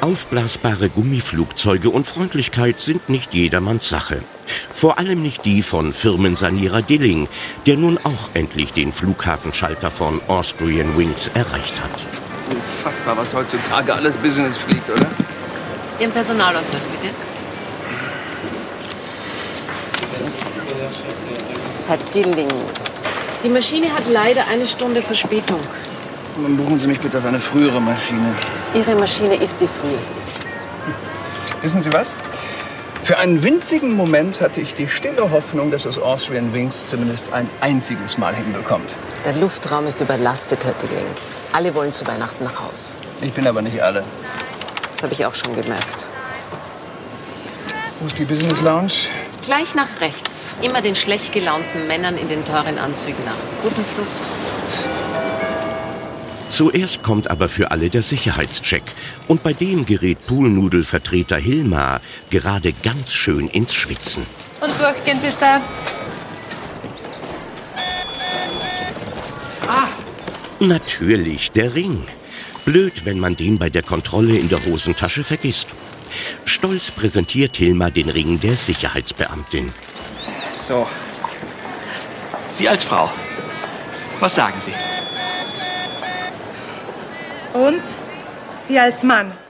Aufblasbare Gummiflugzeuge und Freundlichkeit sind nicht jedermanns Sache. Vor allem nicht die von Firmensanierer Dilling, der nun auch endlich den Flughafenschalter von Austrian Wings erreicht hat. Unfassbar, was heutzutage alles Business fliegt, oder? Ihren Personalausweis, bitte. Herr Dilling, die Maschine hat leider 1 Stunde Verspätung. Dann buchen Sie mich bitte auf eine frühere Maschine. Ihre Maschine ist die früheste. Wissen Sie was? Für einen winzigen Moment hatte ich die stille Hoffnung, dass es Austrian Wings zumindest ein einziges Mal hinbekommt. Der Luftraum ist überlastet, Herr Dilling. Alle wollen zu Weihnachten nach Haus. Ich bin aber nicht alle. Das habe ich auch schon gemerkt. Wo ist die Business Lounge? Gleich nach rechts. Immer den schlecht gelaunten Männern in den teuren Anzügen nach. Guten Flug. Zuerst kommt aber für alle der Sicherheitscheck. Und bei dem gerät Poolnudelvertreter Hilmar gerade ganz schön ins Schwitzen. Und durchgehen bitte. Natürlich, der Ring. Blöd, wenn man den bei der Kontrolle in der Hosentasche vergisst. Stolz präsentiert Hilmar den Ring der Sicherheitsbeamtin. So. Sie als Frau. Was sagen Sie? Und Sie als Mann.